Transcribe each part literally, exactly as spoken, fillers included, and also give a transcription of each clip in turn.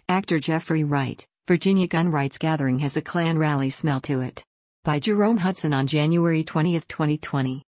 Actor Jeffrey Wright, Virginia gun rights gathering has a Klan rally smell to it. By Jerome Hudson on January twentieth, twenty twenty.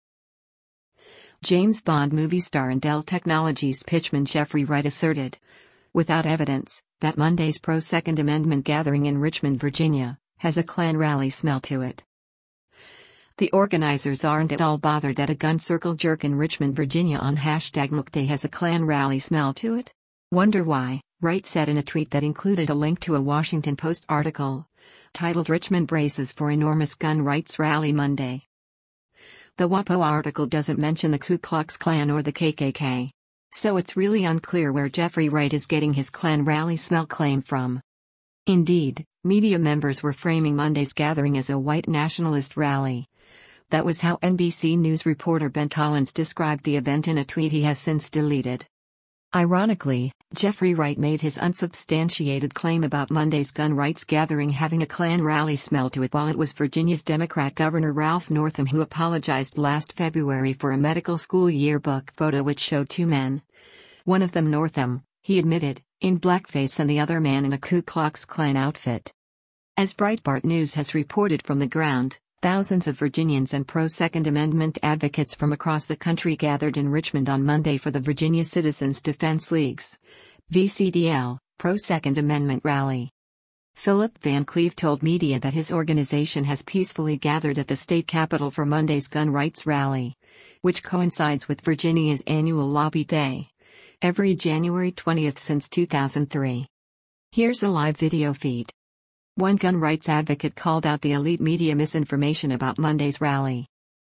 James Bond movie star and Dell Technologies pitchman Jeffrey Wright asserted, without evidence, that Monday's pro-Second Amendment gathering in Richmond, Virginia, has a Klan rally smell to it. The organizers aren't at all bothered that a gun circle jerk in Richmond, Virginia on hashtag Mook Day has a Klan rally smell to it? Wonder why, Wright said in a tweet that included a link to a Washington Post article titled Richmond Braces for Enormous Gun Rights Rally Monday. The WAPO article doesn't mention the Ku Klux Klan or the K K K. So it's really unclear where Jeffrey Wright is getting his Klan rally smell claim from. Indeed, media members were framing Monday's gathering as a white nationalist rally. That was how N B C News reporter Ben Collins described the event in a tweet he has since deleted. Ironically, Jeffrey Wright made his unsubstantiated claim about Monday's gun rights gathering having a Klan rally smell to it while it was Virginia's Democrat Governor Ralph Northam who apologized last February for a medical school yearbook photo which showed two men. One of them Northam, he admitted, in blackface and the other man in a Ku Klux Klan outfit. As Breitbart News has reported from the ground, thousands of Virginians and pro-Second Amendment advocates from across the country gathered in Richmond on Monday for the Virginia Citizens Defense League's V C D L, Pro-Second Amendment Rally. Philip Van Cleve told media that his organization has peacefully gathered at the state capitol for Monday's gun rights rally, which coincides with Virginia's annual Lobby Day, every January twentieth since two thousand three. Here's a live video feed. One gun rights advocate called out the elite media misinformation about Monday's rally.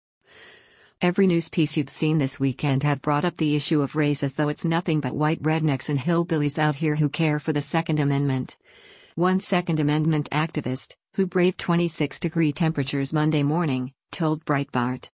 Every news piece you've seen this weekend have brought up the issue of race as though it's nothing but white rednecks and hillbillies out here who care for the Second Amendment. One Second Amendment activist, who braved twenty-six degree temperatures Monday morning, told Breitbart.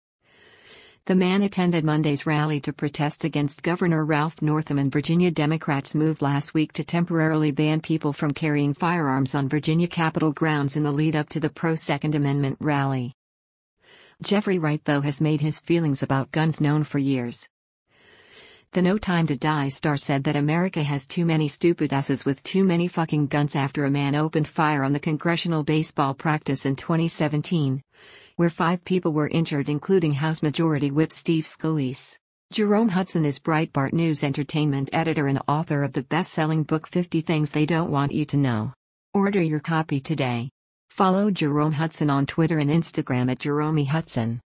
The man attended Monday's rally to protest against Governor Ralph Northam and Virginia Democrats' move last week to temporarily ban people from carrying firearms on Virginia Capitol grounds in the lead-up to the pro-Second Amendment rally. Jeffrey Wright, though, has made his feelings about guns known for years. The No Time to Die star said that America has too many stupid asses with too many fucking guns after a man opened fire on the congressional baseball practice in twenty seventeen. Where five people were injured including House Majority Whip Steve Scalise. Jerome Hudson is Breitbart News entertainment editor and author of the best-selling book fifty Things They Don't Want You to Know. Order your copy today. Follow Jerome Hudson on Twitter and Instagram at Jerome Hudson.